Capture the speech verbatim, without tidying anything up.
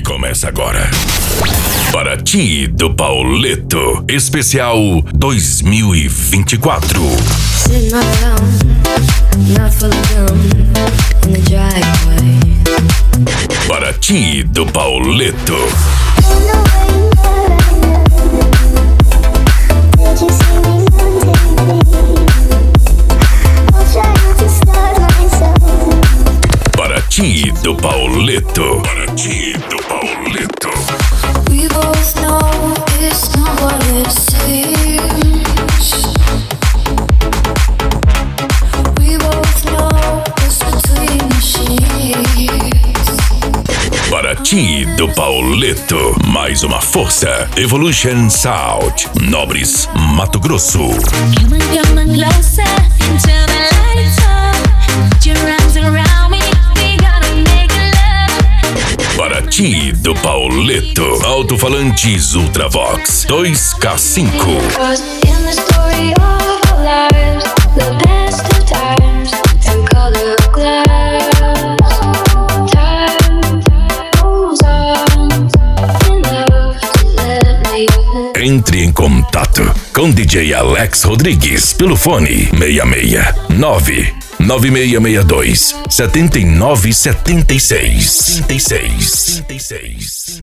começa agora. Paraty do Pauleto, especial dois mil e vinte e quatro. Paraty do Pauleto. Paraty do Pauleto. Paraty do Pauleto. We both know it's not what it seems. We both know what's between the sheets. Paraty do Pauleto. Mais uma força. Evolution Sound. Nobres, Mato Grosso. Come on, come on closer until the lights up. Put your arms around me. We gotta make love. Paraty do Pauleto. Alto-falantes Ultravox dois K cinco. Cause in the story of our lives, the best of times and color glass. Time moves on enough to let me live. Entre em contato com D J Alex Rodrigues pelo fone seis seis nove nove seis seis dois sete nove sete seis.